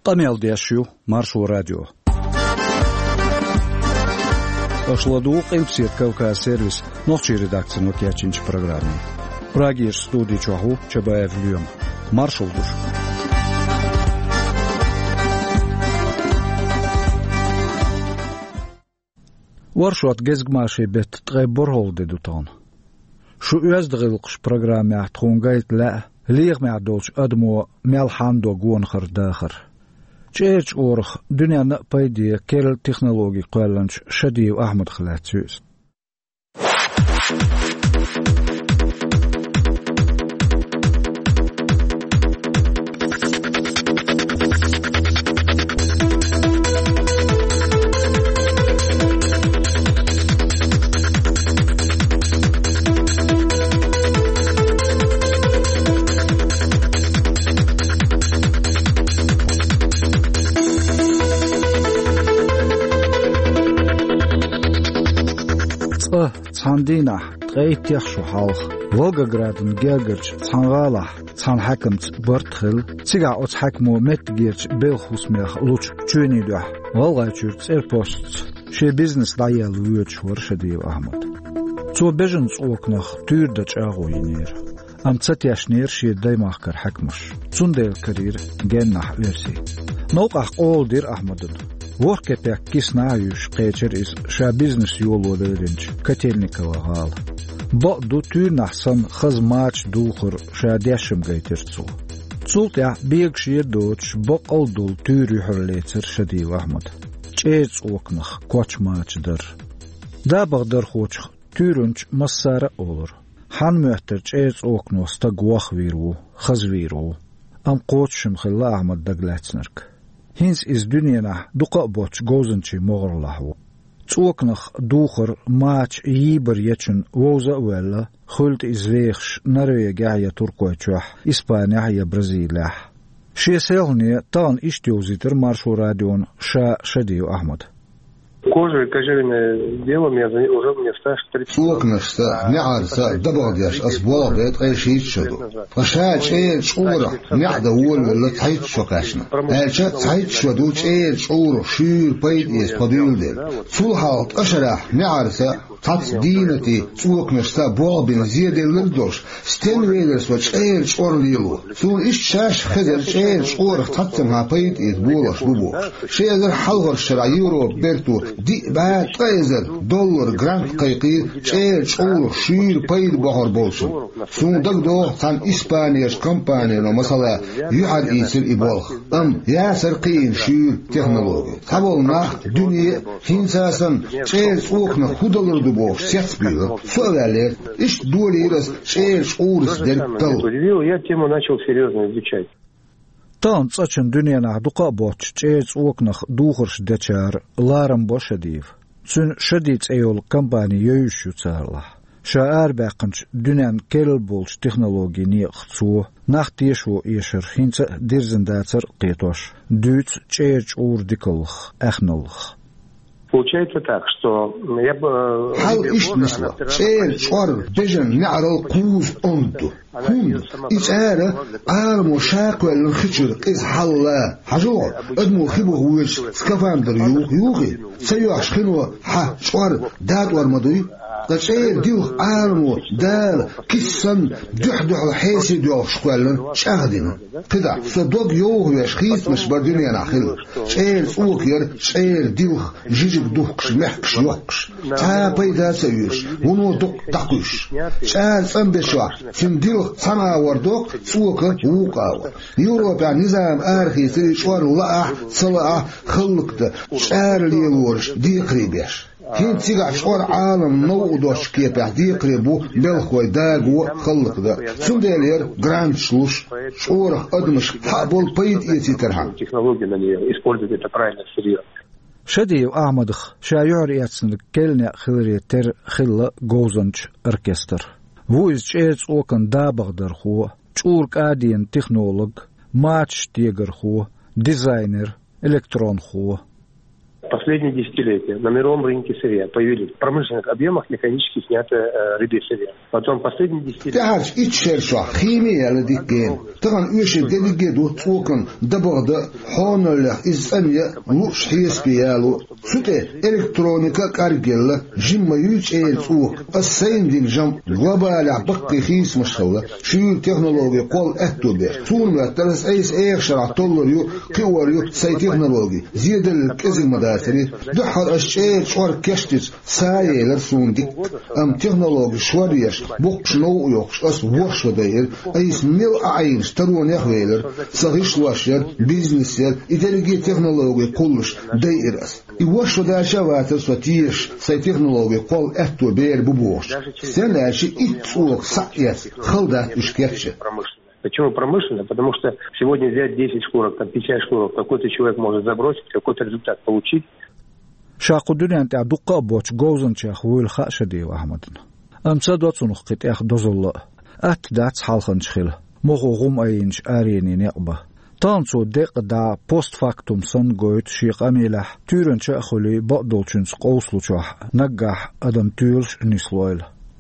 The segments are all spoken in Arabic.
قميل ديشيو مارشو راديو أشلدو قيمسيت كوكا سيرفيس نوخشي редакцию نوكياتشинч программе. Прагиш студии чоху Чабаев Льем. Маршал душ. ورشوات جزماشي بيت تغيبر هولد دوتان. شو يزدغلقش программе تخونجايت لا ليغ معدوش أدمو ملحاندو جون خر داخر. چيرچ أورخ دنيا نقبايدية كيرل تكنولوجي قوالنش شديو أحمد خلاتسوس. صاندينا تغيت يخشو حالخ волгоградын гергерч цангалах цан хакымц бортхил цига оц хакмо метгерч белхусмех луч чөнидо волгачурц эрпост ше бизнес даял вүч воршадив ахмад цо бежен цокнах түрдө чагоинер амцат яшнер ше даймахкар хакмуш цундел карир геннах верси ноқах олдир ахмадын Воркепек киснаюш кечер из ша бизнес юлодеринч Котельникова гал. Бо ду тюрнахсан хазмач духор ша дешим гайтерцу. Цултя бегшир доч бо алдул тюрю харлецер шади вахмад. Чец окнах кочмачдыр. Да багдыр хоч тюрүнч массара olur. Хан мөhtер чец окноста гуах виру, хаз виру. Ам кочшим хилла ахмад даглацнерк. Hins is dünyana duqa boch gozanchi mogorlahu. Tsoknach ducher maach yiber yetchen woza wella khult is weegs Norwegen ja Turkoychach Ispania ja Brazilia. Sheselni tan ishtuziter Marshu radion sha Shadio Ahmad. Кожа и кожевенное дело уже мне стаж 30. Окнашта, нярса, дабагяш, асболабет, айшитшоду. Паша чеет шура, нярда уолвела тайчшокашна. Элча тайчшоду чеет шура, шир, пайд из подюлдел. Фулхалт, ашара, нярса, тац динати, окнашта, болабин, зедел лырдош, стенвейлерс, ва чеет шорлилу. Сул ишчаш, хедер, чеет шура, тацамха, пайд из булаш, бубош. Шезер халгар шара, юро, берту, دي بعد قيزر دولار جرانت قيقير شير شعور شير بيد بحر بولسون سون دو تان إسبانيش كمباني لو مثلا يحد إيسر إبالخ ياسر قين شير تكنولوجي تابولنا دنيا هنساسن شير سوقنا خدالر دبوش سيتسبيغ سؤالير إيش دولي رس شير شعورس درتل Я тему начал серьезно изучать. Тан цачен дюняна дуqa boch чец окнах духорш дечар ларам бошадив. Цун шадиц эйол компания йөйшү царла. Шаар бакынч дюнян керл болч технологии не хцу. Нахтишу ешер хинца дирзендацер qetosh. Дюц чеч урдикалх ахналх. Получается так, что я бы... Хал ишнисла, шеер, шор, бежен, нярал, куз, онту. Хун, إشارة أرمو شاكو الخشر إز حلا حجور أدمو خبو هوش سكافاندر يوغي سيوش خنو ها شوار داد ورمدوي قشير ديوخ أرمو دال كسن دحدح الحيسي ديوخ شكوالن شاهدين كده صدوق يوغ يشخيص مش برديني ناخل شير سوكير شير ديوخ جيجك دوخش محكش يوخش تا بيدا سيوش ونو دوق تقوش شار سنبشوا سنديوخ سنا وردوق سوكا ووقاو يوروبا نظام آرخي سيشوار ولأح صلاح خلقت شار ليلورش ديقري بيش هين تيجع شعور عالم نوضوش كيبع ديقربو بلخوي داغو خلق ده سندالير جراند شلوش شعور أدمش حابول بيد إيتي ترهان технология на нее использовать это правильно серьезно. شدي وأعمدخ شايعر ياتسن كلنا خلري تر خلا جوزنش أركستر ويز چيتس اوكن دابغدر خو چورك آدين تكنولوج ماتش تيجر خو ديزاينر إلكترون خو Последние десятилетия на мировом рынке сырья появились в промышленных объемах механически снятое рыбье сырье. Потом последние десятилетия... электроника каргелла жиммаюч элцук ассайндин жам глобаля бакки хис машалла шуюр технология кол эттубе сунна тарас эйс эйшара толлорю киворю сай технологии зидел кезин мадасери дохар ашчер швар кештис саелер сундик ам технология шварияш бокшноу йокш ас воршвадайр эйс мил айн старунях вейлер сагишлашер бизнесер идеология технология колуш дайрас и воршвадайша сватиш сай технология кол этто бер бубош сенаши итсук саят халда ишкерче. Почему промышленная? Потому что сегодня взять 10 шкурок, там 50 шкурок, какой-то человек может забросить, какой-то результат получить. شاقودني أنت عدوقة بوش جوزن شاخ ويل خاشدي وأحمدنا أمسد واتسونخ قت أخ دوزل أتدات حالخن شخيل مخو غم أينش آريني نقبة تانسو دق دا بوست فاكتوم سن جويت شيق أميلح تيرن شاخولي بقدولشنس قوسلو شاح نجح أدم تيرش نسلويل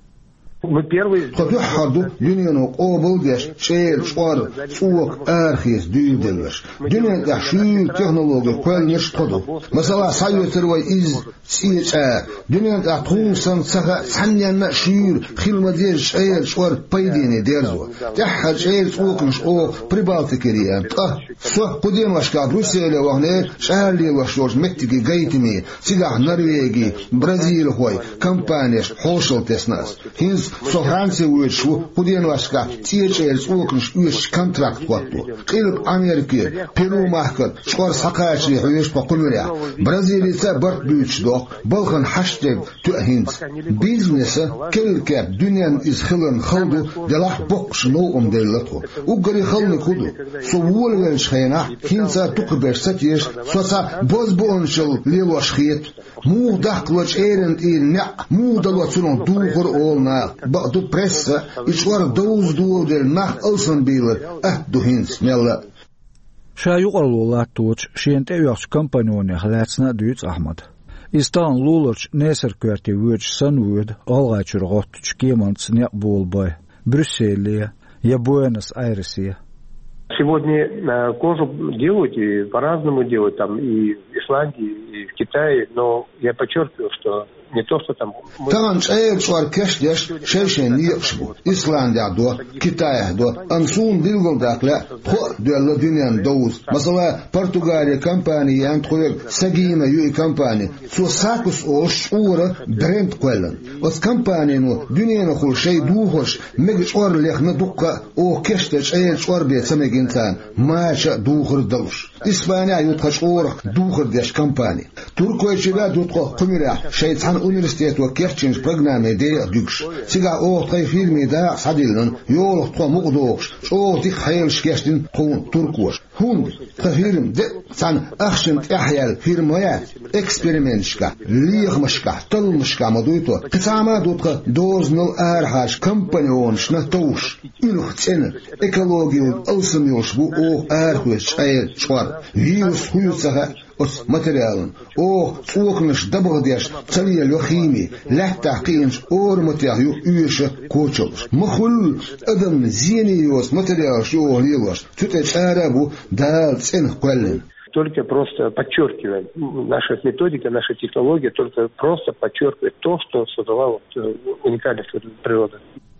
Мы первые... Хотя дюнянок обалдеш, шеер, швар, суок, архис, дюйделвеш. Дюнян яши технология, квельнеш тоду. Масала сайотервай из сиеча. Дюнян атхунсан саха саньяна шир, хилмадеш, шеер, швар, пайдини дерзу. Тяха шеер, суокнш, о, прибалтикериан. Со, пуден вашка, Брюсселя, вахне, шарли вашош, мектики, гайтими, сигах, Норвегии, Бразилия, компанияш, хошел теснас. Хинс со Франция уйшу, пуден вашка, тиечел, суокнш, уйш, контракт кватту. Килп Америки, Перу махкат, швар сакачи, уйш по кумиря. Бразилица барт бючдо, балхан хаштег, туахинс. Бизнеса, келкеп, дюнян из хилан халду, делах бокш, но умделлату. Угари халны куду. Со вольвен шхайна, хинца тукбеш сатиш, соца бозбоншел, лево шхет. Му дахклоч эрент и ня, му далоцунон духор олна. Баду пресса, и швар доуз дуодел нах алсанбилер, духинс нелла. شايقلو لاتوش شينت ايوخش كمبانيوني خلاتسنا دويتس أحمد إستان لولرش نيسر كوارتي ويرش سنوود ألغاچر غوتش كيمانتس نيقبول باي Брюсселия, я Буэнос-Айресе. Сегодня кожу делают и по-разному делают, там и в Исландии, и в Китае, но я подчеркиваю, что не то, что там... Там швар кештеш, шевшен ниепшбу, Исландия до, Китая до, ансун дилгол дакля, хор дуэлла дюнян доуз. Масала Португалия компании, антхуэр Сагина юи компании, со сакус ош ура бренд квеллен. Вот компания, ну, дюняна хул шей духош, мег швар лехна дукка, о кештеш, швар бед самегинтан, маача духор далуш. Испания ютхаш ор духор деш компании. Туркоя чега дутко кумиря, шейцан университет وكيرتشنج برنامج دي ديكش سيغا او طي فيلمي دا صديلن يول تو مقدوش شو دي خيل شكشتن كون تركوش هون تفيرم دي سان اخشن احيال فيرمويا اكسبيرمنتشكا ليغمشكا تلمشكا مدويتو كساما دوتكا دوزنل ارهاش كمبانيونش نتوش إلوختين экологию алсамиош бу о архуш айр швар вирус хуюсага os материален о цукнеш дабгадяш цалия лохими лахта қинш ор материал юша кочолш махул адам зениос материал шо лилаш чутеч арабу дал цен квален. Только просто подчеркивает наша методика, наша технология, только просто подчеркивает то, что создала вот уникальность природы.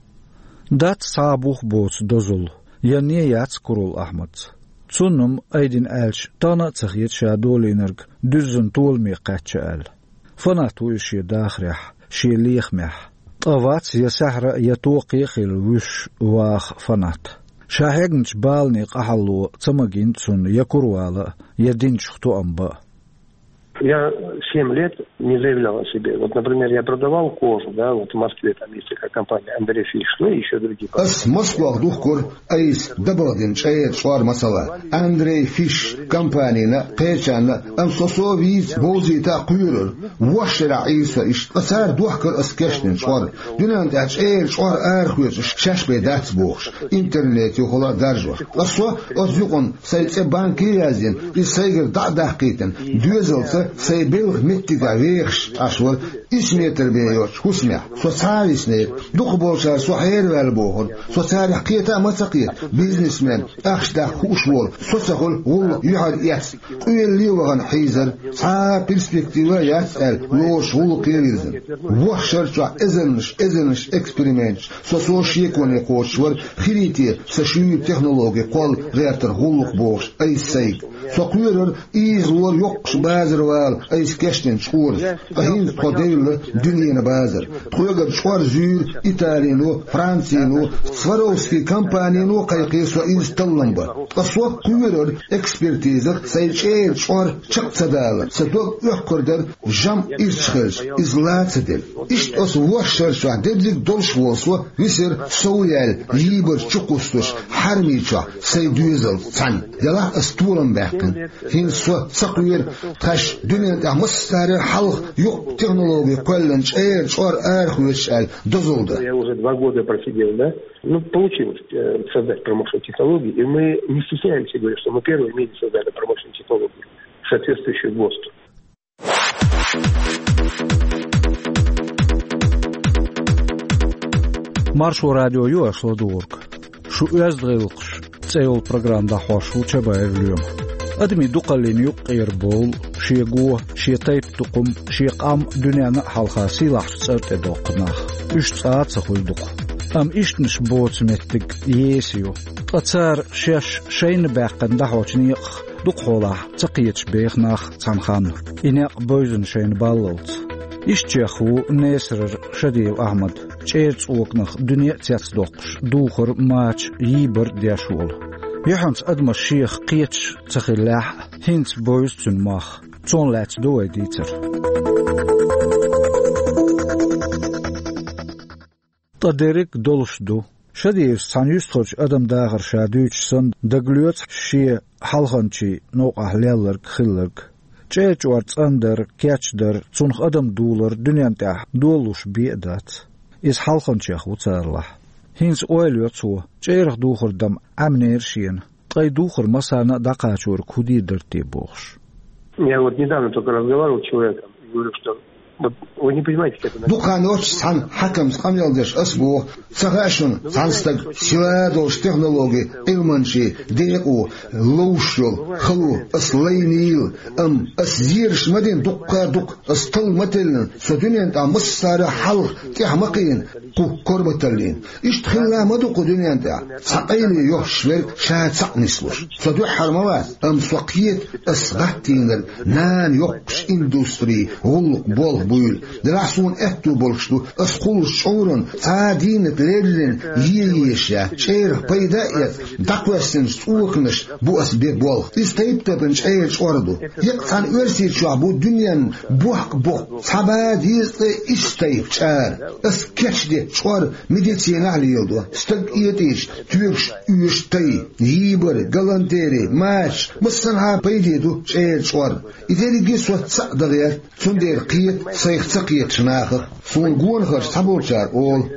Дат сабух боц дозул. Я не яцкурул Ахмад. Цуннум айдин элч тана цахит шадолинерг дүззен толми качал. Фанату иши дахрях ши лихмях. طوات يا سحر يتوقي خيل وش واخ فنات. شاهجنش بالني قحلو تمجين تسون يكروالا يدين شختو أمبا. Я 7 лет не заявлял о себе. Вот, например, я продавал кожу, да, вот в Москве там есть такая компания Андрей Фиш, ну и еще другие. С Москвы духкор айс дабадин чает швар масала. Андрей Фиш компания на печана ам сосовиз бозита куйрер. Вошера айса иш асар духкор аскешнин швар. Дюнан тач швар архуеш шашбе дацбуш. Интернет юхола даржва. Асо азюкон сайце банки язин и сайгер да дахкитен. Дюзелца إذا سيبيل متجا ويخش أشوال اسمي تربية خسمة سوساري سنير دخبوشا سوحير والبوهر سوساري حقيقة مسقية بيزنس مان أخشدا خوشوال سوسخل غول يحر يأس ويلي وغن حيزر سا برسبكتيوة يسأل لوش غول قيريزن وحشر شو إذنش إكسبريمنتش سوشيكوني قوشور خريتي سشيو تكنولوجي قول غيرتر غولق بوش أي سيك سقيرر إيزور يقش بازر وال أي سكشتن شور أهين قديل دنيا بازر تقول شوار زير إيطالينو فرانسينو سواروسكي كامبانينو قيقيسو إنستلنبا أصوات قيرر إكسبرتيزر سيشير شوار شقصدال سدوك يحكردر جام إيشخلش إزلاتدل إشت أصو وشر شو دبزك دولش وصو ويسر سويال يبر شقوستوش حرميشا سيدوزل سان يلا أستولن بحكن هين سو سقير تاش دنيا مستار حلق يق технологии колледж шор архуешал дозолда. Я уже 2 года просидел, да? Ну, получилось создать промышленные технологии, и мы не стесняемся говорить, что мы первые в мире создали промышленные технологии, соответствующие ГОСТу. Маршу радио юашлодург. Шу яздгылкш цейл программда хошу чабаевлюм. أدمي دقلين يقير بول شيقوه شيطيب تقوم شيقام دنيانا حالخا سيلاح سرت دوقناخ إشت ساعت سخوي دوق أم إشت نشبوت متك يسيو أتصار شاش شين باقن دحوشنيق دوق خولاح تقيتش بيخناخ تنخان إناق بوزن شين باللوت إشت يخو نيسر شديو أحمد شيرت اوقنخ دنيا تياتس دوقش دوخر ماتش يبر دياشول يحنس أدم الشيخ قيتش تخلاح هنس بويز تنماخ تون لاتس دوي ديتر تدرك دولش دو شدير سانيستخوش أدم داغر شادوش سن دقلوت شي حلخنشي نوقع ليلرك خلرك جيج وارتس أندر كياتشدر تونخ أدم دولر دنيا تاح دولوش بيئدات إز حلخنشي أخوتارلح هينس أويليوتسو جيرخ دوخر دم عمنير شين طي دوخر مسانا دقاشور كودي درتي بوخش. Я вот недавно только разговаривал с человеком и говорю, что вот вы не понимаете, как это... Духаноч сан хакам скамьялдеш асбо сагашун санстаг силадош технологии илманши деку лоушол халу аслайнил асзирш мадин дукка дук астал мателн содунен та мастара хал тихмакин ку корбаталин اشتخلا مدوق دنيان تا سقيني يوشور شاد سقنسلوش سدو حرموات سقيت اسغتين نان يوقش اندستري غلق بول بول دراسون اهتو بولشتو اسقول شعورن سادين تليلن ييشا شير بيدايت دقوسن سوقنش بو اسبيب بول استيبتبن شير شوردو يقتان ارسي شعبو دنيان بوحق بو سباديز استيب شار اسكش دي شور ميديسينا عليودو استقيتيش تيوش يشتي يبر غلانتيري ماش مصنها بيديدو شير شور إذا جسوا تصدقير تندير قيت سيختقيت شناخ سونغون خرج سبورشار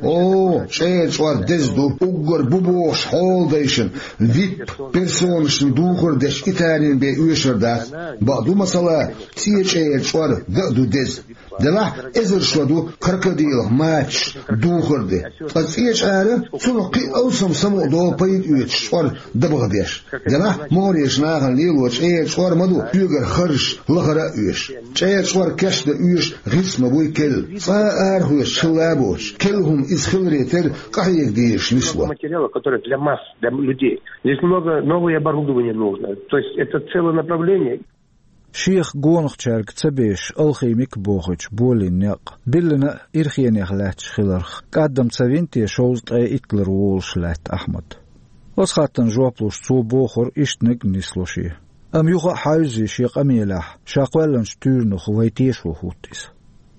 أول شير شوار دزدو أجر بوبوش حول ديشن فيب بيرسونشن دوخر دش إتالين بيوشر داس بعدو مسألة تيجي شير شوار دقدو دز دلا إزر شودو كركديل ماتش دوخر دي تسيج آره سنقي أوسم سمو دو بيد يوش شوار دبغديش دلا موريش ناغن ليلوش إيه شوار مدو يوغر خرج لغرا يوش شير شوار كش دا يوش غيس مبوي كل فآر هوش شلابوش كلهم إز خلريتر قحيك ديش نسوا материалы, которые для масс, для людей. Здесь много новое оборудование нужно. То есть это целое направление. شيخ قونخ شارك تبيش الخيميك بوخش بولي نق بلنا إرخيني خلاتش خلرخ قدم تسوينتي شوز تاي إتلر وولش لات أحمد وسخاتن جوابلوش تو بوخر إشتنق نسلوشي يوغا حايزي شيخ أميلاح شاقوالن شتورنخ ويتيش وخوتيس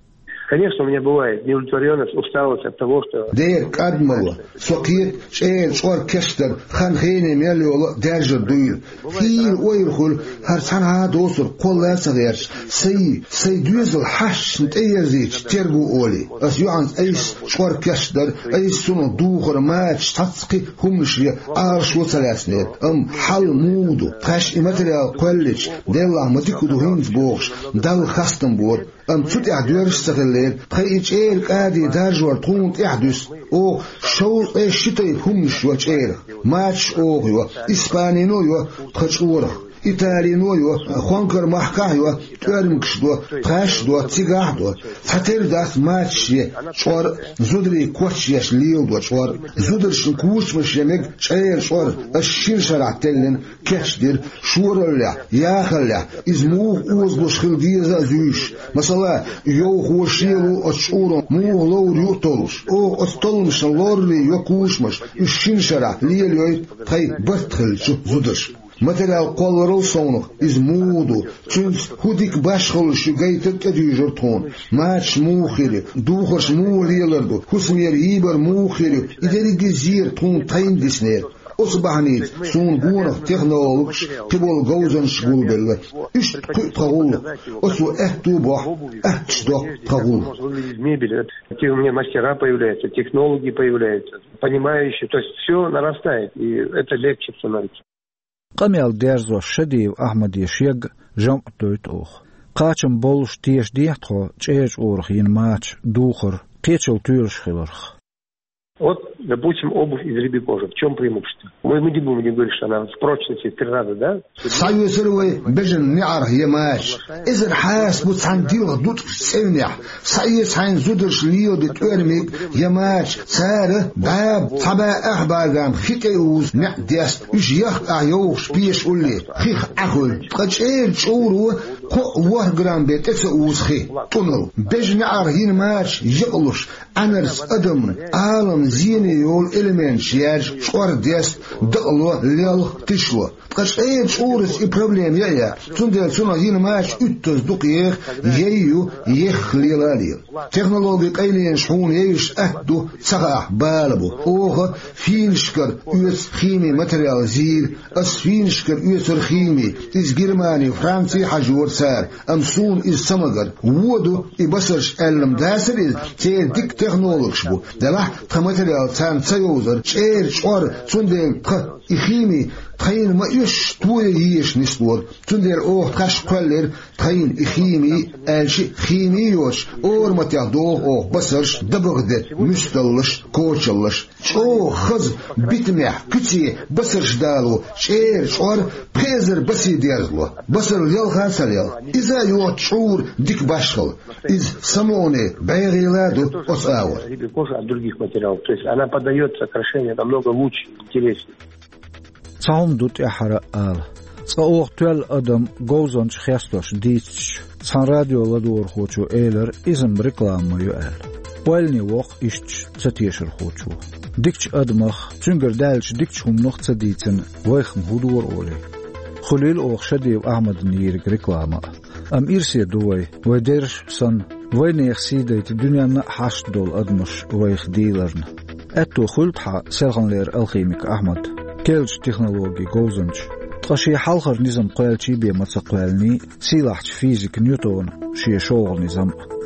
Конечно, у меня бывает неудовлетворенность, усталость от того, что... Дейк адмала, сокит, шейл, швар кестер, хан хейне мелиола, дärжер дуйл. Хир ойрхул, харцана досур, колла сагерш, сей дюзел хашнт эйерзич, тергу оли. Ас юанс эйс, швар кестер, эйс суну духар матч, тацки, хумшли, арш вуцаляснет. Хал муду, таш и материал колледж, делла матикуду хинсбогш, дал хастенбор, تut أحدوش سخلين خيج إير قادي دارجور تونت أحدوس أو شو شتى همش وشير ماتش أو هو إسباني نو هو خشورة إيطالي نو هو خوانكر محكاه هو تورمكش دو تاش دو تيجاه دو فتر داس ماتش شور زودري كوتشيش ليل دو شور زودرش كوش مش يمك شير شور الشين شرع تلين كشدير شور لا ياخلا إزموه أوزلش خلديزا زوش مثلا يو خوشيلو أشورو مو لور يوتولش أو أستولمش لورلي يكوشمش الشين شرع ليل يوي تاي بطخل زودرش Материал колорол сонух из муду, чунс худик башхолш югайтет кадюжертон, матч мухери, духош мулилерду, хусмер ибер мухери, идеригизир тун тайндиснер. Осбахнит сун гунах технологш, тибол гоузен шгулбелла. Ишт кут тагул, осу эхтубах, эхтшдо тагул. Мебель, у меня мастера появляются, технологии появляются, понимающие, то есть все нарастает, и это легче становится. قميل ديرزو شديو أحمد يشيق جمع دويت أوخ قاچم بولش تيش ديحتخو چيج أورخ ين ماتش دوخر قيچل تيرش خلرخ Вот, допустим, обувь из рыбьей кожи. В чем преимущество? Мы не будем говорить, что она с прочностью 3 раза, да? صايو سروي بجن نعر هي ماش إذا حاس بتصنديل دوت سينيح صايو ساين زودرش ليو دت أرميك هي ماش سارة باب طبع أحبارغام خيكيوز نعديس إش يخ أعيوش بيش قولي خيخ أخل قدش إيه تشورو قو 1 جرام بيت إسأوز خي تونل بجن نعر هي ماش يقلش أنرس أدم عالم زيني يول إلمنت شياج شوار ديس دقلو ليل تشلو قش أي شورس إبرابليم يا تندل سنة هين ماش أتز دقيق ييو يخليلالي تكنولوجي قيلين شحون ييش أهدو سقع بالبو أوه فينشكر يوس خيمي ماتريال زير أس فينشكر يوس الخيمي إز جرماني فرنسي حجور سار أمسون إز سمجر وودو إبصرش ألم داسر إز تير ديك تكنولوجش بو دلح كماتريال تان تيوزر شير شوار تندل إخيمي تخين ما يش توي يش نسور تندر أوه تخش قلر تخين إخيمي ألشي خيميوش أور ما تيادوه أوه بصرش دبغد مستلش كوشلش شو خز بيتمح كتي بصرش دالو شير شور بخيزر بسي ديرزلو بصر ليل خاسليل إذا يوت شعور ديك باشخل إز самоне байриладу осаур. Кожа от других материалов, то есть она поддается окрашению намного лучше, интереснее. Цаум дут яхара ал. Цаох туэл адам гоузонч хестош дитч. Цан радио ладуор хочу эйлер изм рекламаю эл. Пуэлни вох ишч цатешер хочу. Дикч адмах цунгер дальч дикч хум нох цадицен вайхм худуор оле. Хулил ох шадив Ахмад нирик реклама. Am irsie doy, way dersh san, way neexsideit dunyana hashdol admush way khdilarn. Etto khultha selganler alchemik Ahmad. Kelch technologie gozanch. Tqashi halkhar nizam qalchi be matsaqalni silahch fizik Newton shi shoghl nizam.